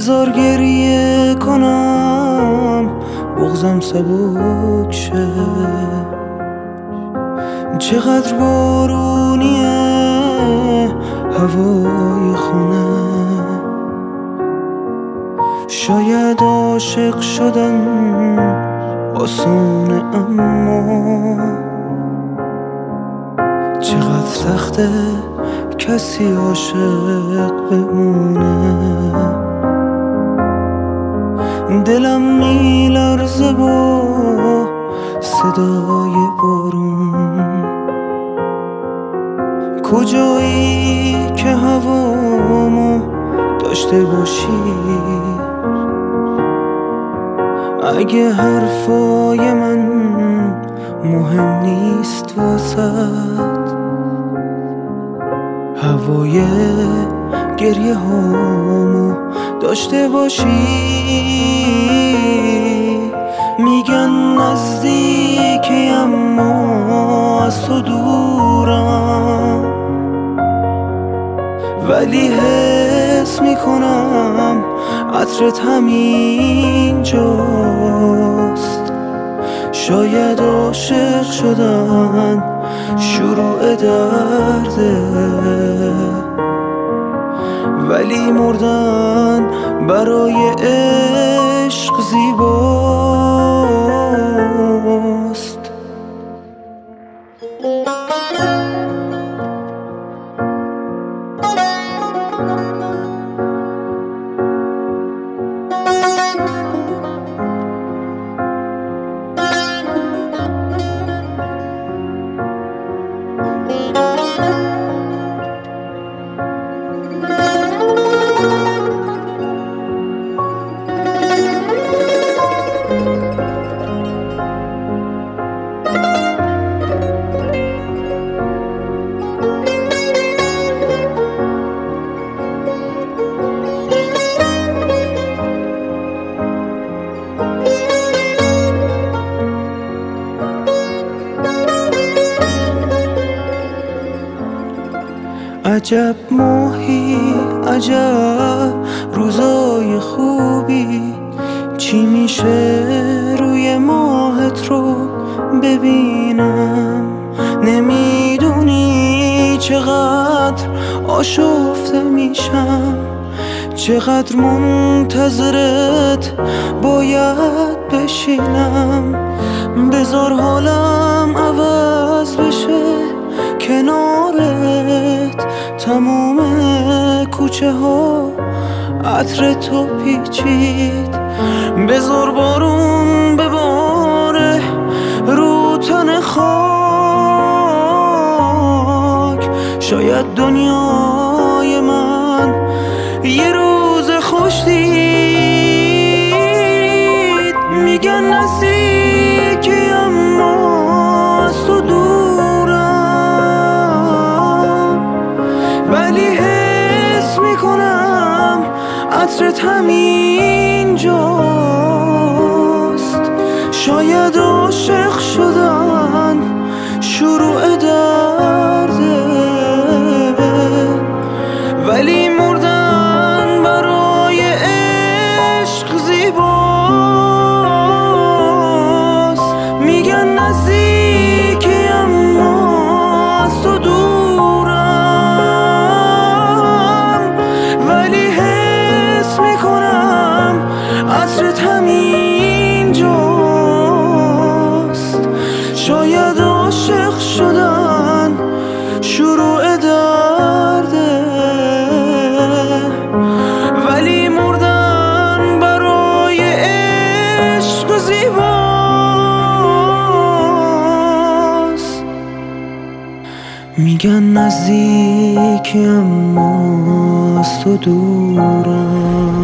بذار گریه کنم بغضم سبک شه. چقدر بارونیه هوای خونه، شاید عاشق شدن آسونه اما چقدر سخته کسی عاشق بمونه. دلم میلرزه با صدای بارون، کجایی که هوامو داشته باشی؟ اگه حرفای من مهم نیست واسد، هوای گریه هامو داشته باشی. میگن نزدیکی اما از تو دورم، ولی حس میکنم عطرت همینجاست. شاید عاشق شدن شروع درده، ولی مردن برای عشق زیباست. عجب ماهی، عجب روزای خوبی، چی میشه روی ماهت رو ببینم؟ نمیدونی چقدر آشفته میشم، چقدر منتظرت باید بشینم. بذار حالم عوض بشه کنارت، تموم کوچه ها عطر تو پیچید. بذار بارون بباره رو تن خاک، شاید دنیای من یه روز خوش دید. میگن نزدیکی اما از تو دورم، ولی حس میکنم عطرت همینجاست. شاید عاشق شدن شروع درده، ولی مردن برای عشق زیباست. میگن نزدیکی اما از تو دورم، ولی حس میکنم عطرت همینجاست. شاید عاشق شدن شروع درده، ولی مردن برای عشق زیباست. میگن نزدیکی اما از تو دورم.